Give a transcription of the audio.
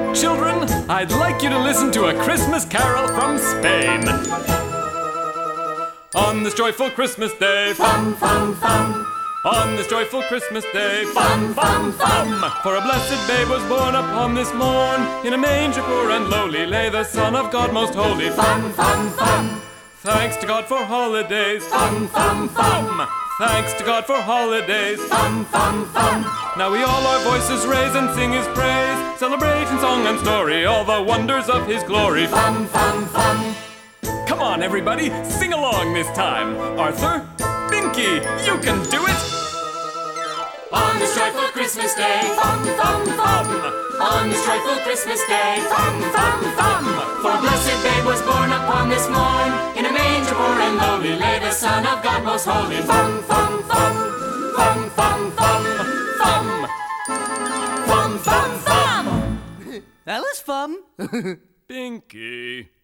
Children, I'd like you to listen to a Christmas carol from Spain. On this joyful Christmas day, Fum, fum, fum. on this joyful Christmas day, Fum, fum, fum. for a blessed babe was born upon this morn. In a manger poor and lowly lay the Son of God most holy. Fum, fum, fum. Thanks to God for holidays. Fum, fum, fum. Thanks to God for holidays. Fum, fum, fum. Now we all our voices raise and sing His praise. Celebration, song, and story, all the wonders of His glory. Fum, fum, fum. Come on, everybody, sing along this time. Arthur, Binky, you can do it. On this joyful Christmas day, fum, fum, fum. On this joyful Christmas day, fum, fum, fum. For a blessed babe was born upon this morn. In a manger poor and lowly lay the Son of God most holy. Fum, fum, fum. Fum, fum, fum. Fum. Fum, fum, fum. That was fun. Binky.